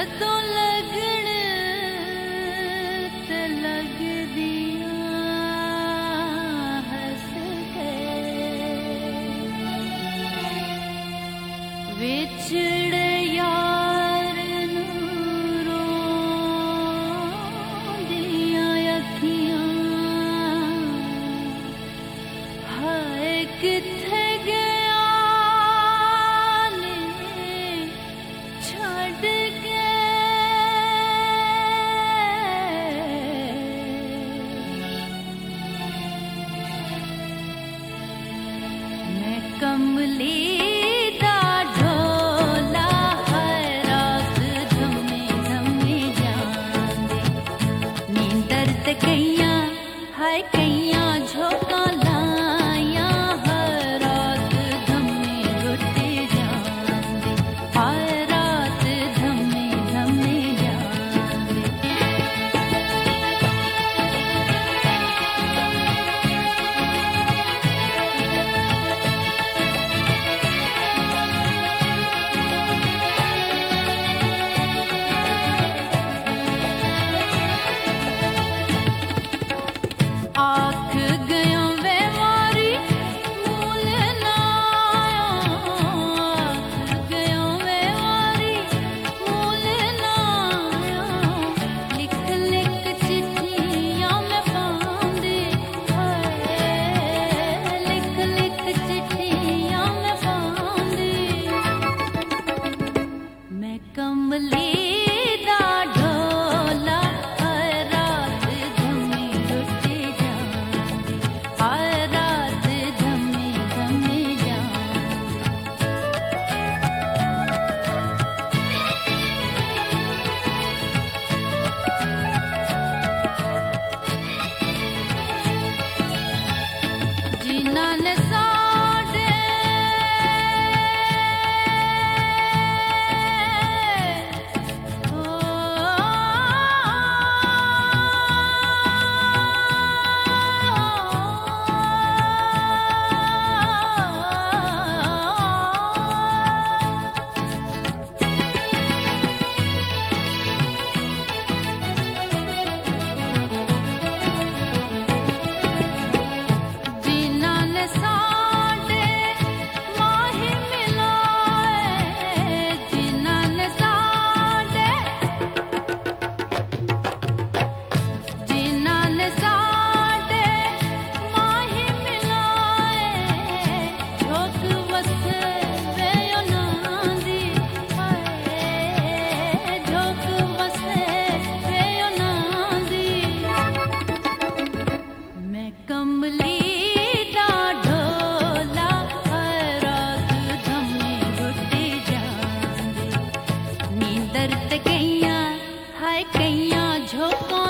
तो लगन ते लग दिया हंस के विछड़ यार नूं रोंदियां अखियां हाय किथे गया ने छड़ के मैं कमली दा ढोला हर रात धमे धमे जांदे नींदर ते कईयां हाय कईयां झोंका लाया हर रात धमे रुटे जांदे हर रात धमे धमे जांदे आख गया वे मारी मूल ना आख गया वे मारी मूल ना लिख लिख चिट्ठियां मैं पांदी हाय लिख लिख चिट्ठियां मैं पांदी मैं कमली दा ढोला हर रात धमे रुटे जांदे हर रात धमे धमे जांदे जिन्हां ने साडे जिन्हां ने साडे माही मिलाए जिन्हां ने साडे जिन्हां ने साडे माही मिलाए झोंक वसे वे उन्हां दी हाय झोंक वसे वे उन्हां दी मैं कमली दा ढोला हर रात धमे रुटे जांदे नींदर ते कईयां हाय कईयां झोंका